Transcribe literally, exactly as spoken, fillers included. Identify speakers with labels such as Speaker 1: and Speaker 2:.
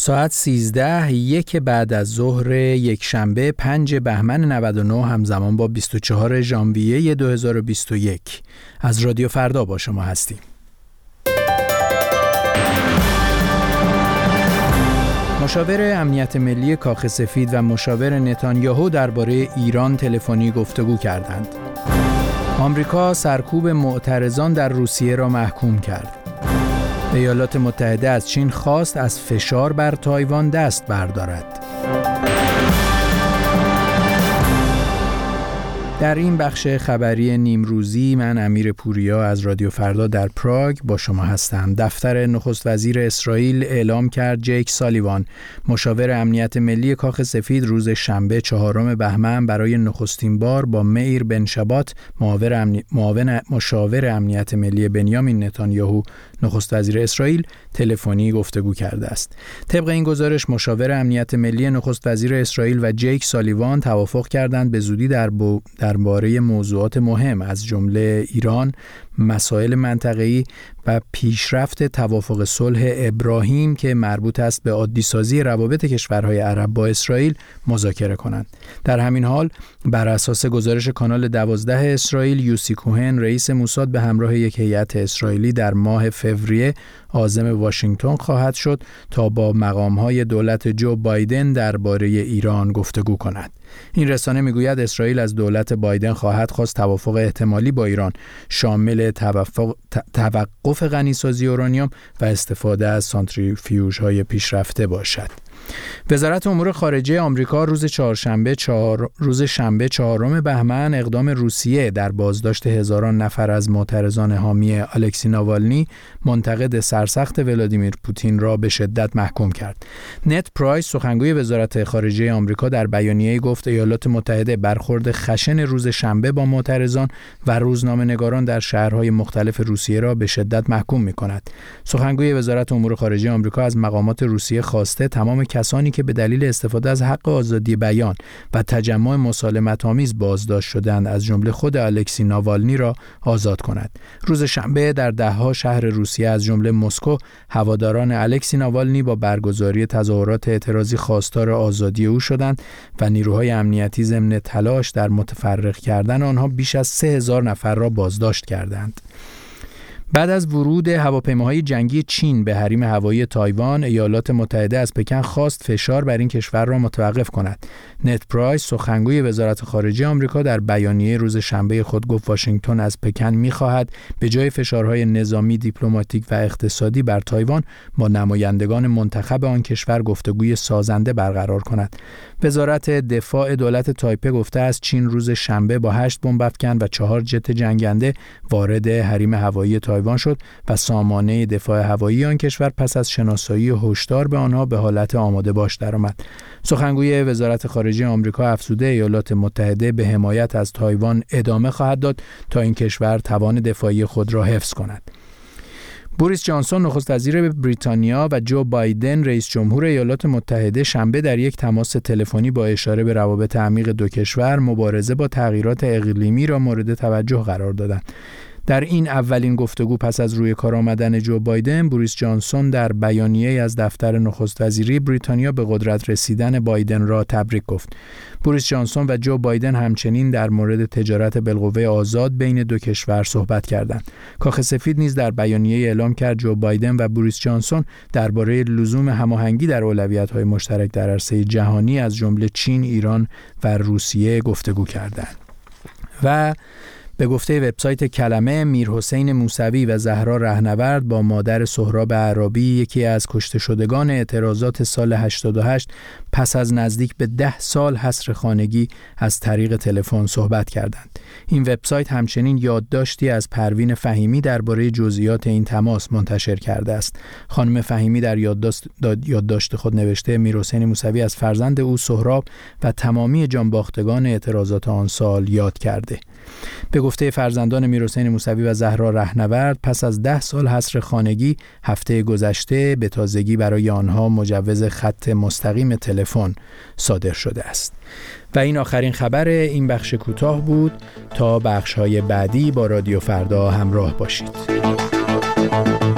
Speaker 1: ساعت سیزده یک بعد از ظهر یک شنبه پنج بهمن نود و نه همزمان با بیست و چهارم ژانویه دو هزار و بیست و یک از رادیو فردا با شما هستیم. مشاور امنیت ملی کاخ سفید و مشاور نتانیاهو درباره ایران تلفنی گفتگو کردند. آمریکا سرکوب معترضان در روسیه را محکوم کرد. ایالات متحده از چین خواست از فشار بر تایوان دست بردارد. در این بخش خبری نیمروزی من امیر پوریا از رادیو فردا در پراگ با شما هستم. دفتر نخست وزیر اسرائیل اعلام کرد جیک سالیوان مشاور امنیت ملی کاخ سفید روز شنبه چهارم بهمن برای نخستین بار با مییر بن شبات معاون امنی... معاون مشاور امنیت ملی بنیامین نتانیاهو نخست وزیر اسرائیل تلفنی گفتگو کرده است. طبق این گزارش مشاور امنیت ملی نخست وزیر اسرائیل و جیک سالیوان توافق کردند به زودی در بو... درباره موضوعات مهم از جمله ایران، مسائل منطقه‌ای و پیشرفت توافق صلح ابراهیم که مربوط است به عادی‌سازی روابط کشورهای عرب با اسرائیل مذاکره کنند. در همین حال بر اساس گزارش کانال دوازده اسرائیل، یوسی کوهن رئیس موساد به همراه یک هیئت اسرائیلی در ماه فوریه عازم واشنگتن خواهد شد تا با مقام‌های دولت جو بایدن درباره ایران گفتگو کند. این رسانه میگوید اسرائیل از دولت بایدن خواهد خواست توافق احتمالی با ایران شامل توافق توقف غنیسازی اورانیوم و استفاده از سانتریفیوژهای پیشرفته باشد. وزارت امور خارجه آمریکا روز چهارشنبه چهار روز شنبه چهارم بهمن اقدام روسیه در بازداشت هزاران نفر از معترضان حامی الکسی ناوالنی منتقد سرسخت ولادیمیر پوتین را به شدت محکوم کرد. نت پرایس سخنگوی وزارت خارجه آمریکا در بیانیه‌ای گفت ایالات متحده برخورد خشن روز شنبه با معترضان و روزنامه‌نگاران در شهرهای مختلف روسیه را به شدت محکوم می‌کند. سخنگوی وزارت امور خارجه آمریکا از مقامات روسیه خواسته تمام کسانی که به دلیل استفاده از حق آزادی بیان و تجمع مسالمت‌آمیز بازداشت شدند از جمله خود الکسی ناوالنی را آزاد کند. روز شنبه در ده‌ها شهر روسیه از جمله مسکو هواداران الکسی ناوالنی با برگزاری تظاهرات اعتراضی خواستار آزادی او شدند و نیروهای امنیتی ضمن تلاش در متفرق کردن آنها بیش از سه هزار نفر را بازداشت کردند. بعد از ورود هواپیماهای جنگی چین به حریم هوایی تایوان، ایالات متحده از پکن خواست فشار بر این کشور را متوقف کند. نت پرایس سخنگوی وزارت خارجه آمریکا در بیانیه روز شنبه خود گفت واشنگتن از پکن می‌خواهد به جای فشارهای نظامی، دیپلماتیک و اقتصادی بر تایوان با نمایندگان منتخب آن کشور گفتگوی سازنده برقرار کند. وزارت دفاع دولت تایپه گفته است چین روز شنبه با هشت بمب افکن و چهار جت جنگنده وارد حریم هوایی تایوان شد و سامانه دفاع هوایی آن کشور پس از شناسایی هشدار به آنها به حالت آماده باش درآمد. سخنگوی وزارت خارجه آمریکا افزوده ایالات متحده به حمایت از تایوان ادامه خواهد داد تا این کشور توان دفاعی خود را حفظ کند. بوریس جانسون نخست وزیر بریتانیا و جو بایدن رئیس جمهور ایالات متحده شنبه در یک تماس تلفنی با اشاره به روابط عمیق دو کشور مبارزه با تغییرات اقلیمی را مورد توجه قرار دادند. در این اولین گفتگو پس از روی کار آمدن جو بایدن، بوریس جانسون در بیانیه‌ای از دفتر نخست وزیری بریتانیا به قدرت رسیدن بایدن را تبریک گفت. بوریس جانسون و جو بایدن همچنین در مورد تجارت بالقوه آزاد بین دو کشور صحبت کردند. کاخ سفید نیز در بیانیه‌ای اعلام کرد جو بایدن و بوریس جانسون درباره لزوم هماهنگی در اولویت‌های مشترک در عرصه جهانی از جمله چین، ایران و روسیه گفتگو کردند. و به گفته وبسایت کلمه، میرحسین موسوی و زهرا رهنورد با مادر سهراب عرابی، یکی از کشته شدگان اعتراضات سال هشتاد و هشت، پس از نزدیک به ده سال حصر خانگی از طریق تلفن صحبت کردند. این وبسایت همچنین یادداشتی از پروین فهیمی درباره جزئیات این تماس منتشر کرده است. خانم فهیمی در یادداشت, یادداشت خود نوشته میرحسین موسوی از فرزند او سهراب و تمامی جانباختگان اعتراضات آن سال یاد کرده. به گفته فرزندان میرحسین موسوی و زهرا رهنورد، پس از ده سال حصر خانگی هفته گذشته به تازگی برای آنها مجوز خط مستقیم تلفن صادر شده است. و این آخرین خبر این بخش کوتاه بود. تا بخش‌های بعدی با رادیو فردا همراه باشید.